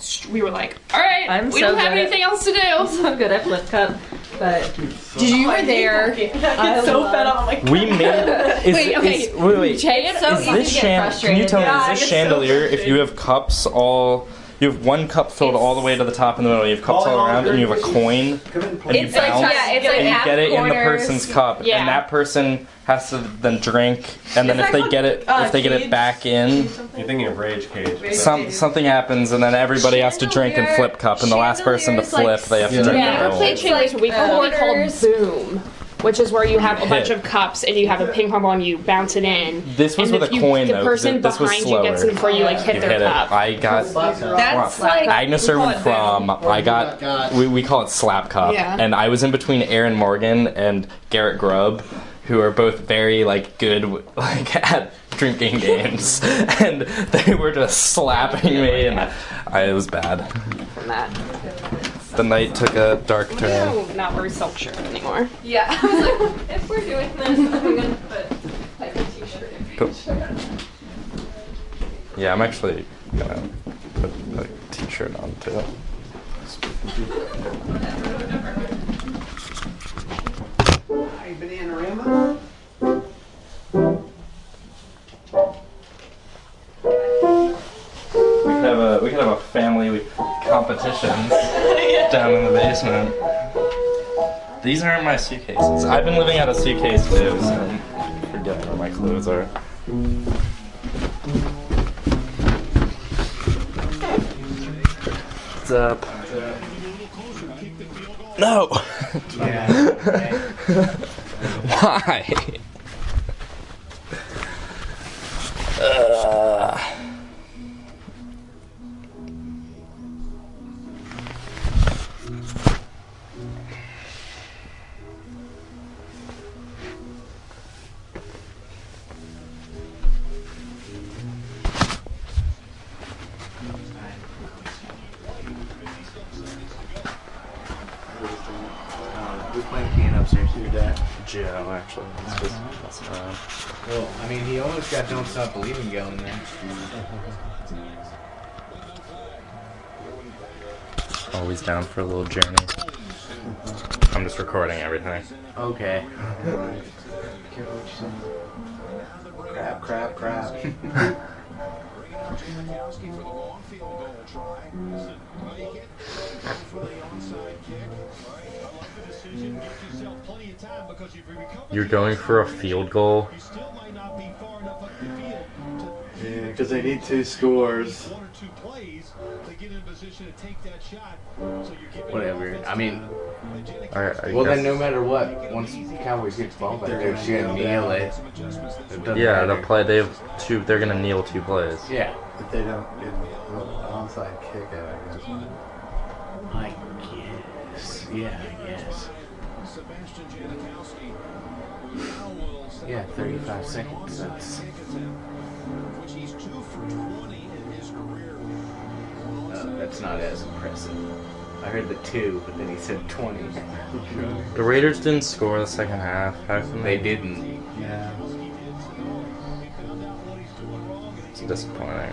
we were like, all right, we don't have anything else to do. I'm so good at flip cup, but Did you were there? I get so fed up. I'm like, We made. Wait. Jay, it's so Is this can you tell me? Yeah, Is this I get so chandelier? If you have cups all. You have one cup filled all the way to the top in the middle. You have cups all around, and you have a coin, and you It's like, bounce, yeah, it's like and you half get it in the corners. person's cup, Yeah. and that person has to then drink, and then if they get it, back in, You're thinking of Rage Cage. something happens, and then everybody has to drink and flip cup, and the last person to flip, they have to drink. Yeah, the we played Chandeliers. We call what we call quarters. boom, which is where you have a bunch Hit. of cups and you have a ping pong ball and you bounce it in. This was and with if a coin, the though. person This was behind you gets it slower. before you like hit You their hit it. cup. I got. that's like Agnes Irwin Prom, I got, we call it Slap Cup, Yeah. and I was in between Aaron Morgan and Garrett Grubb, who are both very, like, good, like, at drinking games, and they were just slapping me, and it was bad. From that. The night took a dark turn. No, not very silk shirt anymore. yeah. I was like, if we're doing this, I'm gonna put like a t-shirt. Cool. Yeah, I'm actually gonna put a t-shirt on, too. Hey, Bananarama? We could have a family competitions down in the basement. These aren't my suitcases. I've been living out of suitcase too, so I'm forgetting where my clothes are. What's up? No! Why? Who's playing piano upstairs? Your dad? Joe, actually. It's just messing around. Well, I mean, he almost got Don't Stop Believing going there. Always down for a little journey. I'm just recording everything. Okay. Careful what you say. Crap. You're going for a field goal? Yeah, because they need 2 scores. Whatever. I mean, Are you well guys- then no matter what, once Cowboys get the ball back, they're just gonna kneel it. It doesn't Yeah, matter. they'll play. They have 2. They're gonna kneel 2 plays. Yeah. If they don't get an onside kick it, I guess. I guess. Yeah, I guess. Yeah, 35 seconds. That's not as impressive. I heard the 2, but then he said 20. The Raiders didn't score the second half. How come They didn't. Yeah. It's disappointing.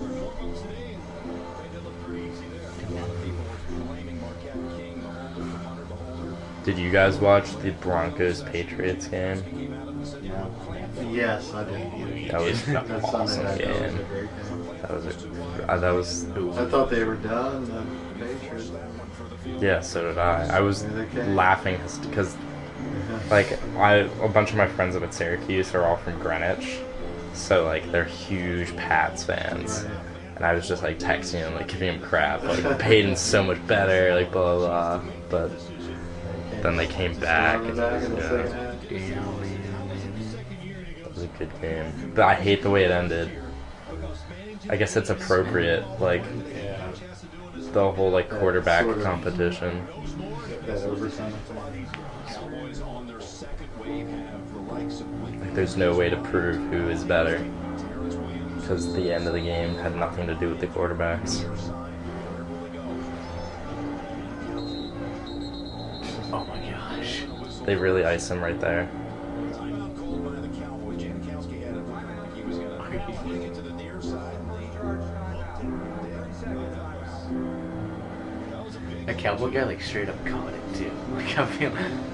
Did you guys watch the Broncos Patriots game? Yes, I did. That was That Sunday awesome night, that was a game. great game. That was I thought they were done, the Patriots. yeah. So did I. I was Yeah, they came. laughing because like a bunch of my friends up at Syracuse are all from Greenwich, so like they're huge Pats fans. Right. And I was just like texting him, like giving him crap, like Peyton's so much better, like blah blah blah. But then they came back. Back in the second half. It was a good game, but I hate the way it ended. I guess it's appropriate, like Yeah. the whole like quarterback Sort of. competition. That overtime thing. Like, there's no way to prove who is better because the end of the game had nothing to do with the quarterbacks. Oh my gosh. They really ice him right there. That Cowboy guy like straight up caught it too. Like I feel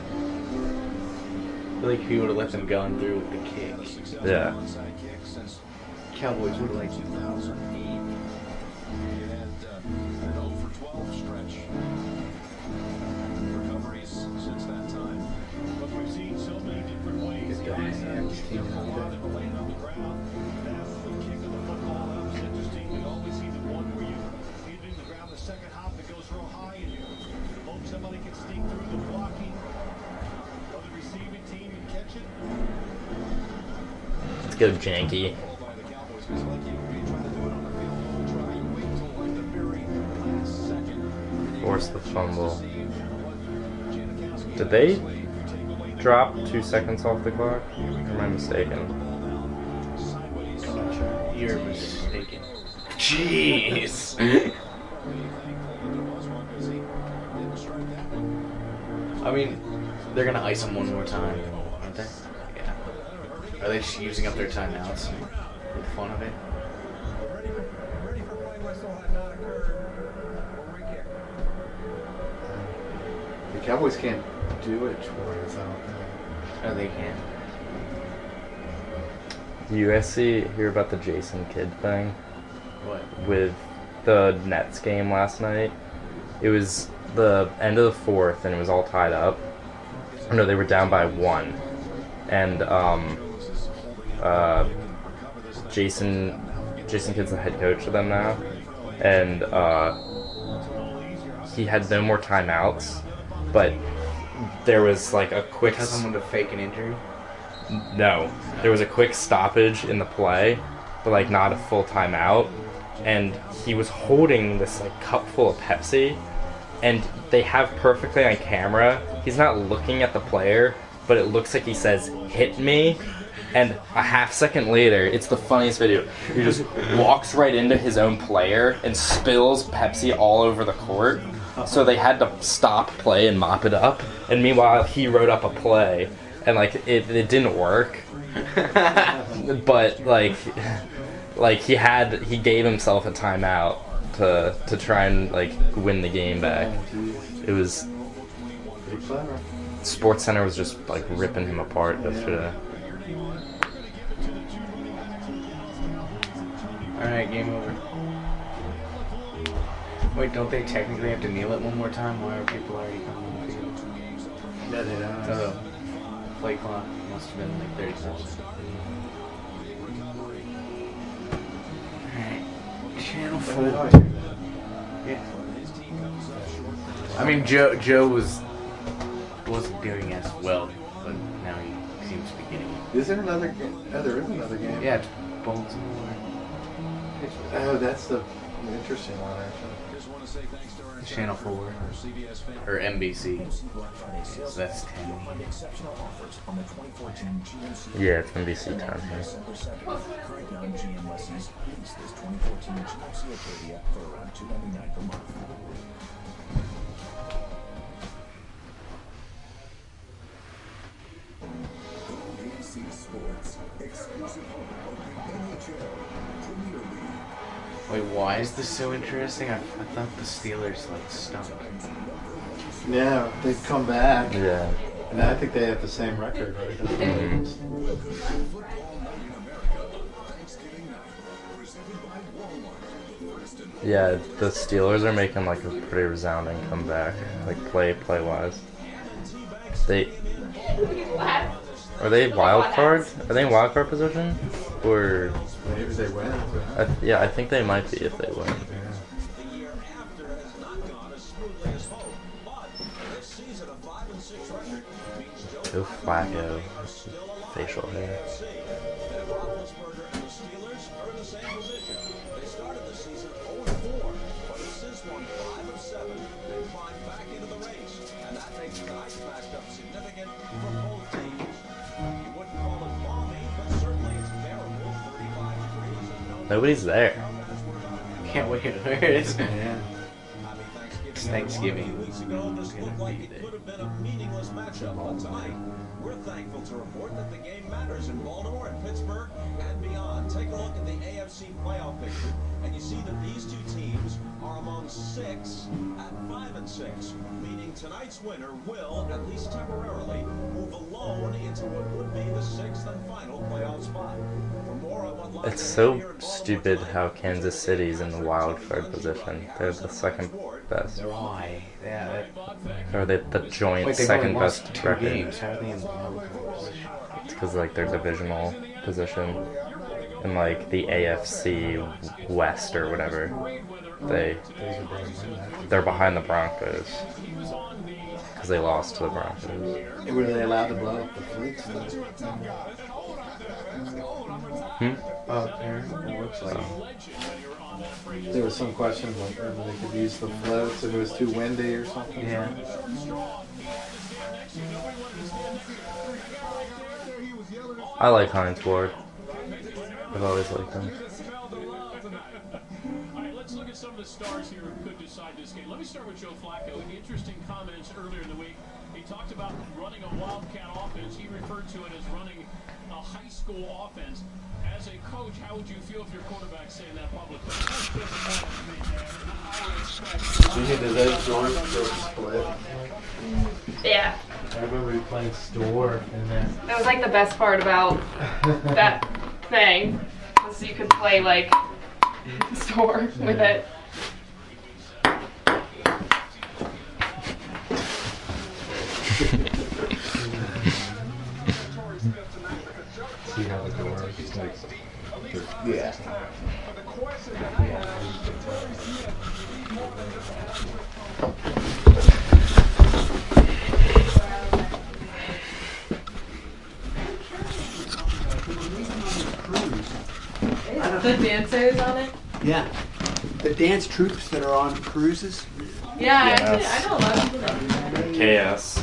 like if he would have let them gone through with the kick, Yeah. Cowboys would have like. Get the hands team leader. Let's go, Janky. Force the fumble. Did they drop 2 seconds off the clock? Or am I mistaken? I'm not sure. You're mistaken. Jeez. I mean, they're gonna ice them one more time, aren't they? Yeah. Are they just using up their timeouts for the fun of it? The Cowboys can't do it twice, I don't think. Oh, they can. Do you guys hear about the Jason Kidd thing What? with the Nets game last night? It was the end of the fourth, and it was all tied up. No, they were down by 1, and Jason Kidd's the head coach of them now, and he had no more timeouts, but there was like a quick. Tell someone to fake an injury. No, there was a quick stoppage in the play, but like not a full timeout, and he was holding this like cup full of Pepsi, and they have perfectly on camera. He's not looking at the player, but it looks like he says "hit me," and a half second later, it's the funniest video. He just walks right into his own player and spills Pepsi all over the court. So they had to stop play and mop it up, and meanwhile he wrote up a play. And like it didn't work, but like he gave himself a timeout to try and like win the game back. It was Pretty clever. SportsCenter was just like ripping him apart yesterday. All right, game over. Wait, don't they technically have to kneel it one more time? Why are people already coming on the field? Yeah, they don't. Oh, play clock must have been like 30 seconds. Alright. Channel 4. Yeah. I mean, Joe wasn't doing as well, but now he seems to be getting it. Is there another game? Oh, there is another game. Yeah, it's Baltimore. Oh, that's the interesting one, actually. Channel 4. Or NBC. So that's 10. Yeah, it's NBC 10. Wait, why is this so interesting? I thought the Steelers like stunk. Yeah, they've come back. Yeah. And I think they have the same record, right? Yeah, the Steelers are making like a pretty resounding comeback, like play wise. Are they wild card? Are they in wild card position? Or Maybe they win. yeah, I think they might be if they win. Joe Flacco, facial hair. Nobody's there. Can't wait. Where is it? Yeah. It's Thanksgiving. We're thankful to report that the game matters in Baltimore and Pittsburgh and beyond. Take a look at the AFC playoff picture, and you see that these two teams are among 6 at 5 and 6, meaning tonight's winner will, at least temporarily, move alone into what would be the 6th and final playoff spot. For more on what lies It's ahead so here at Baldwin stupid Park, how Kansas City's in the wild card position. They're the second best. Why? Yeah. Or the joint Wait, they've second only lost best 2 record. games. How are they in the wild card position? It's because like their divisional position in like the AFC West or whatever. They're behind the Broncos because they lost to the Broncos. Were they allowed to blow up the fleets? Apparently, it looks like there was some question about whether they could use the floats if it was too windy or something. Yeah. I like Heinz Ward. I've always liked him. Let's look at some of the stars here who could decide this game. Let me start with Joe Flacco. Interesting comments earlier in the week. He talked about running a Wildcat offense. He referred to it as running a high school offense. As a coach, how would you feel if your quarterback's saying that publicly? Did those doors go split? Yeah. I remember you playing store in there. That was like the best part about that thing. Was you could play like store with it. See how the doors like. Yeah. The dancers on it? Yeah. The dance troops that are on cruises. Yeah, Yes. actually, I know a lot of people that do that. KS.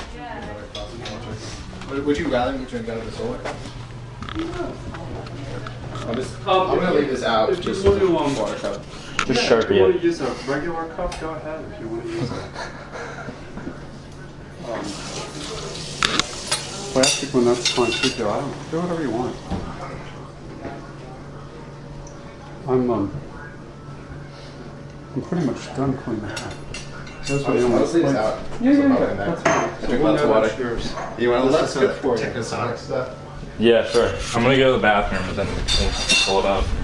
Would you rather me drink out of the solar cup? I'm gonna leave this out just for the water cup. Just Sharpie If you want it. to use a regular cup, go ahead. If you want to use it. Plastic one, that's fine too. Though. I don't do whatever you want. I'm pretty much done cleaning the house. That's what I'll leave this out. Yeah, So yeah, I'll put it yeah. in there. That's fine. Drink We'll lots of know water. that's yours. You want to Well, listen that's to good for you. Technosonic stuff? Yeah, sure. I'm gonna go to the bathroom, but then we'll pull it up.